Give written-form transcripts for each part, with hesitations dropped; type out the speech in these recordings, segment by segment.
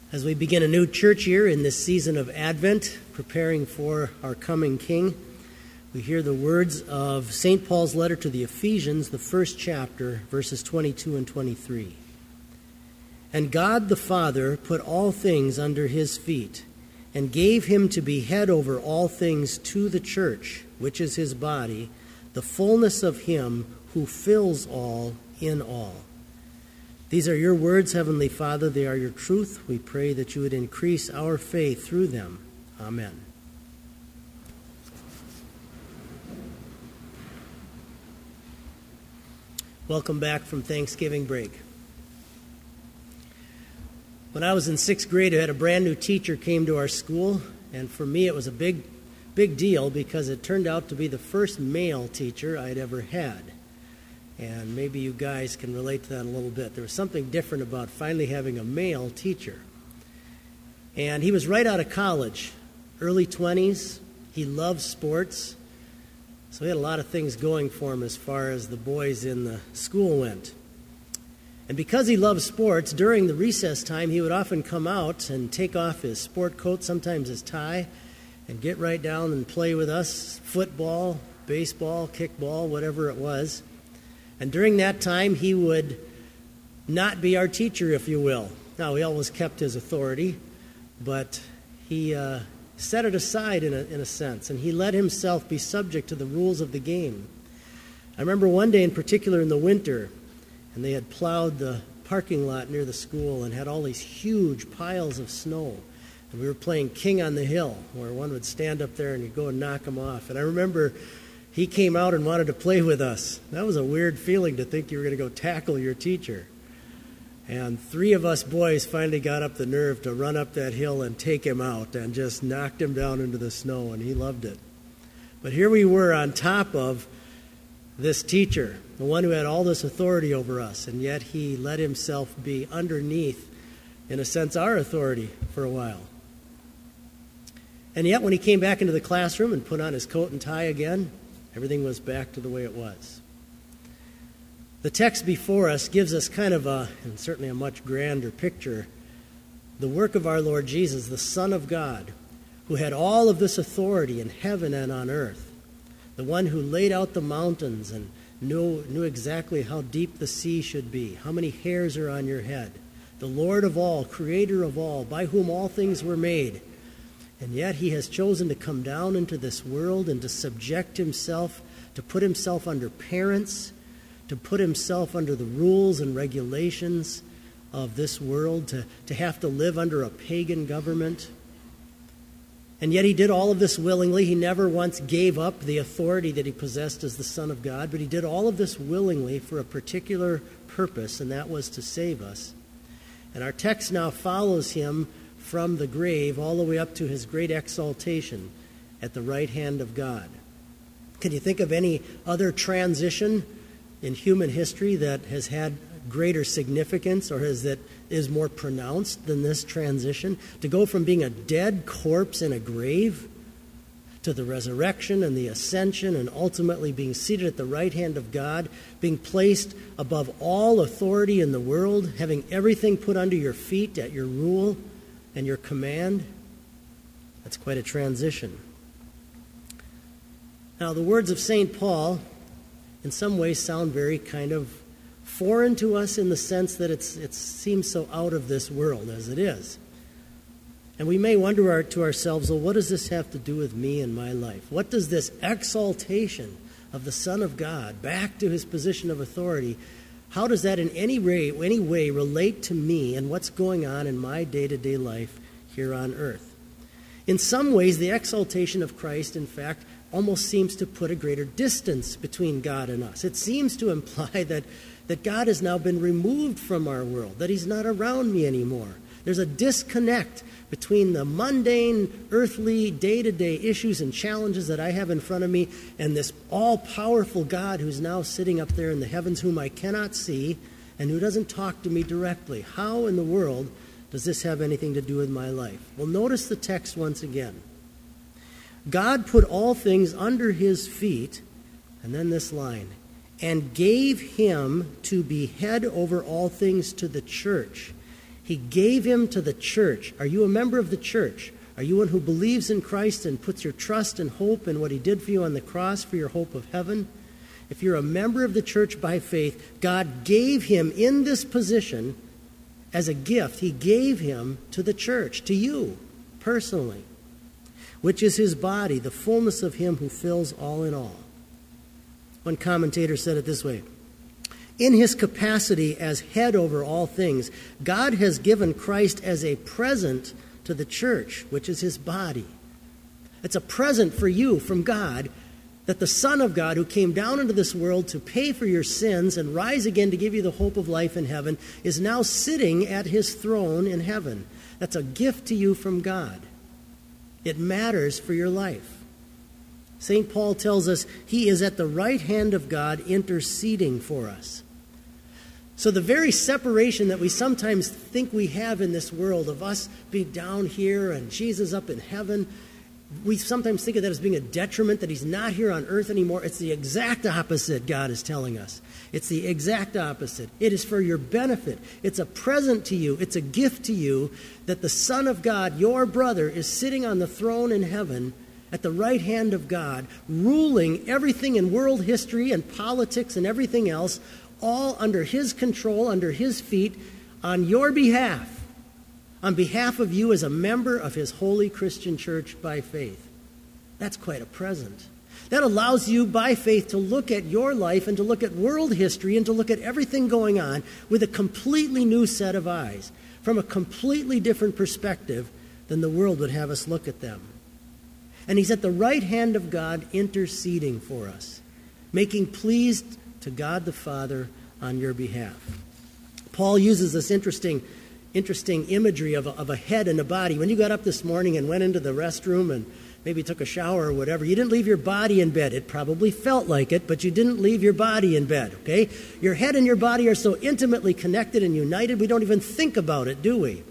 As we begin a new church year in this season of Advent, preparing for our coming King, we hear the words of St. Paul's letter to the Ephesians, the first chapter, verses 22 and 23. And God the Father put all things under his feet, and gave him to be head over all things to the church, which is his body, the fullness of him who fills all in all. These are your words, Heavenly Father. They are your truth. We pray that you would increase our faith through them. Amen. Welcome back from Thanksgiving break. When I was in 6th grade, I had a brand new teacher came to our school, and for me it was a big deal because it turned out to be the first male teacher I'd ever had. And maybe you guys can relate to that a little bit. There was something different about finally having a male teacher. And he was right out of college, early 20s. He loved sports. So he had a lot of things going for him as far as the boys in the school went. And because he loved sports, during the recess time, he would often come out and take off his sport coat, sometimes his tie, and get right down and play with us, football, baseball, kickball, whatever it was. And during that time, he would not be our teacher, if you will. Now, he always kept his authority, but he set it aside in a sense, and he let himself be subject to the rules of the game. I remember one day in particular in the winter, and they had plowed the parking lot near the school and had all these huge piles of snow. And we were playing King on the Hill, where one would stand up there and you'd go and knock him off. And I remember he came out and wanted to play with us. That was a weird feeling to think you were going to go tackle your teacher. And 3 of us boys finally got up the nerve to run up that hill and take him out and just knocked him down into the snow, and he loved it. But here we were on top of this teacher, the one who had all this authority over us, and yet he let himself be underneath, in a sense, our authority for a while. And yet when he came back into the classroom and put on his coat and tie again, everything was back to the way it was. The text before us gives us kind of and certainly a much grander picture, the work of our Lord Jesus, the Son of God, who had all of this authority in heaven and on earth, the one who laid out the mountains and knew exactly how deep the sea should be, how many hairs are on your head, the Lord of all, creator of all, by whom all things were made. And yet he has chosen to come down into this world and to subject himself, to put himself under parents, to put himself under the rules and regulations of this world, to have to live under a pagan government. And yet he did all of this willingly. He never once gave up the authority that he possessed as the Son of God, but he did all of this willingly for a particular purpose, and that was to save us. And our text now follows him from the grave all the way up to his great exaltation at the right hand of God. Can you think of any other transition in human history that has had greater significance or that is more pronounced than this transition? To go from being a dead corpse in a grave to the resurrection and the ascension and ultimately being seated at the right hand of God, being placed above all authority in the world, having everything put under your feet at your rule and your command. That's quite a transition. Now, the words of St. Paul in some ways sound very kind of foreign to us in the sense that it seems so out of this world as it is. And we may wonder to ourselves, well, what does this have to do with me and my life? What does this exaltation of the Son of God back to his position of authority, how does that in any way relate to me and what's going on in my day-to-day life here on earth? In some ways, the exaltation of Christ, in fact, almost seems to put a greater distance between God and us. It seems to imply that God has now been removed from our world, that he's not around me anymore. There's a disconnect between the mundane, earthly, day-to-day issues and challenges that I have in front of me and this all-powerful God who's now sitting up there in the heavens, whom I cannot see and who doesn't talk to me directly. How in the world does this have anything to do with my life? Well, notice the text once again. God put all things under his feet, and then this line, and gave him to be head over all things to the church. He gave him to the church. Are you a member of the church? Are you one who believes in Christ and puts your trust and hope in what he did for you on the cross for your hope of heaven? If you're a member of the church by faith, God gave him in this position as a gift. He gave him to the church, to you personally, which is his body, the fullness of him who fills all in all. One commentator said it this way: in his capacity as head over all things, God has given Christ as a present to the church, which is his body. It's a present for you from God that the Son of God, who came down into this world to pay for your sins and rise again to give you the hope of life in heaven, is now sitting at his throne in heaven. That's a gift to you from God. It matters for your life. St. Paul tells us he is at the right hand of God interceding for us. So the very separation that we sometimes think we have in this world of us being down here and Jesus up in heaven, we sometimes think of that as being a detriment, that he's not here on earth anymore. It's the exact opposite, God is telling us. It's the exact opposite. It is for your benefit. It's a present to you. It's a gift to you that the Son of God, your brother, is sitting on the throne in heaven at the right hand of God, ruling everything in world history and politics and everything else, all under his control, under his feet, on your behalf, on behalf of you as a member of his holy Christian church by faith. That's quite a present. That allows you by faith to look at your life and to look at world history and to look at everything going on with a completely new set of eyes, from a completely different perspective than the world would have us look at them. And he's at the right hand of God interceding for us, making pleased to God the Father on your behalf. Paul uses this interesting imagery of a head and a body. When you got up this morning and went into the restroom and maybe took a shower or whatever, you didn't leave your body in bed. It probably felt like it, but you didn't leave your body in bed, okay? Your head and your body are so intimately connected and united, we don't even think about it, do we?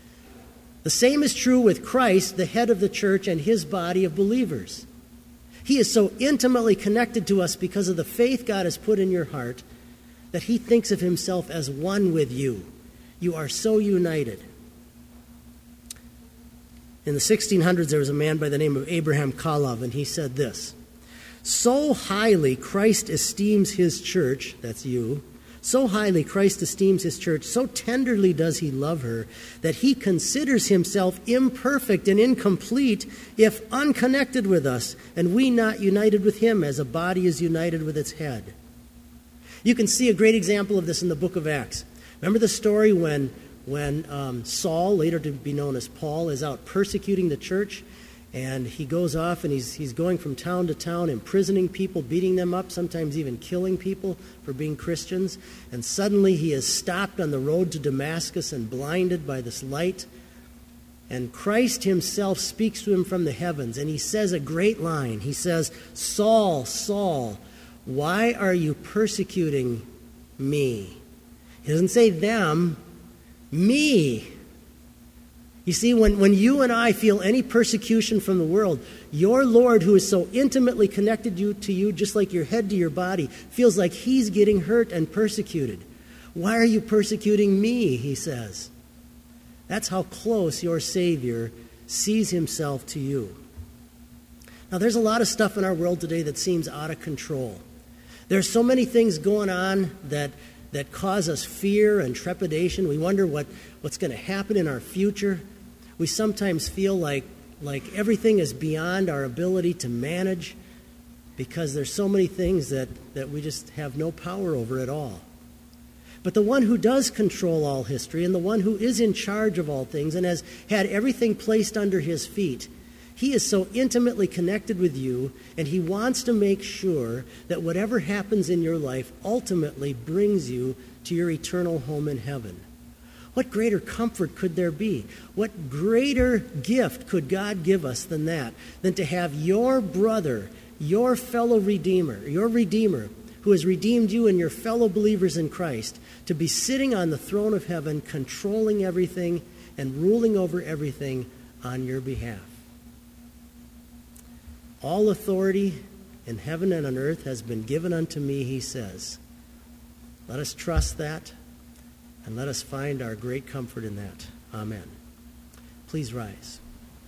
The same is true with Christ, the head of the church, and his body of believers. He is so intimately connected to us because of the faith God has put in your heart that he thinks of himself as one with you. You are so united. In the 1600s, there was a man by the name of Abraham Kalov, and he said this: so highly Christ esteems his church, that's you, so highly Christ esteems his church, so tenderly does he love her, that he considers himself imperfect and incomplete if unconnected with us, and we not united with him as a body is united with its head. You can see a great example of this in the book of Acts. Remember the story when Saul, later to be known as Paul, is out persecuting the church? And he goes off and he's going from town to town, imprisoning people, beating them up, sometimes even killing people for being Christians. And suddenly he is stopped on the road to Damascus and blinded by this light. And Christ himself speaks to him from the heavens, and he says a great line. He says, Saul, Saul, why are you persecuting me? He doesn't say them, me. You see, when you and I feel any persecution from the world, your Lord, who is so intimately connected to you, just like your head to your body, feels like he's getting hurt and persecuted. Why are you persecuting me, he says. That's how close your Savior sees himself to you. Now, there's a lot of stuff in our world today that seems out of control. There's so many things going on that cause us fear and trepidation. We wonder what's going to happen in our future. We sometimes feel like everything is beyond our ability to manage because there's so many things that we just have no power over at all. But the one who does control all history and the one who is in charge of all things and has had everything placed under his feet, he is so intimately connected with you, and he wants to make sure that whatever happens in your life ultimately brings you to your eternal home in heaven. What greater comfort could there be? What greater gift could God give us than that? Than to have your brother, your fellow Redeemer, your Redeemer, who has redeemed you and your fellow believers in Christ, to be sitting on the throne of heaven, controlling everything and ruling over everything on your behalf. All authority in heaven and on earth has been given unto me, he says. Let us trust that. And let us find our great comfort in that. Amen. Please rise.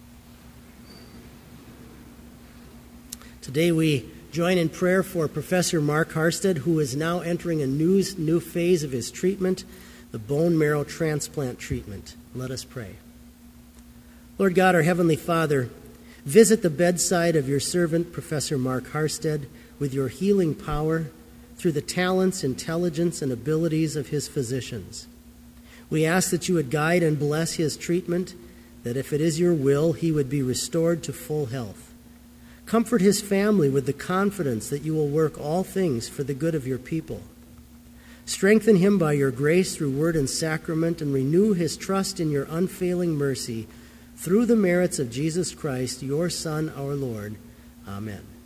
Today we join in prayer for Professor Mark Harstead, who is now entering a new phase of his treatment, the bone marrow transplant treatment. Let us pray. Lord God, our Heavenly Father, visit the bedside of your servant, Professor Mark Harstead, with your healing power through the talents, intelligence, and abilities of his physicians. We ask that you would guide and bless his treatment, that if it is your will, he would be restored to full health. Comfort his family with the confidence that you will work all things for the good of your people. Strengthen him by your grace through word and sacrament, and renew his trust in your unfailing mercy through the merits of Jesus Christ, your Son, our Lord. Amen.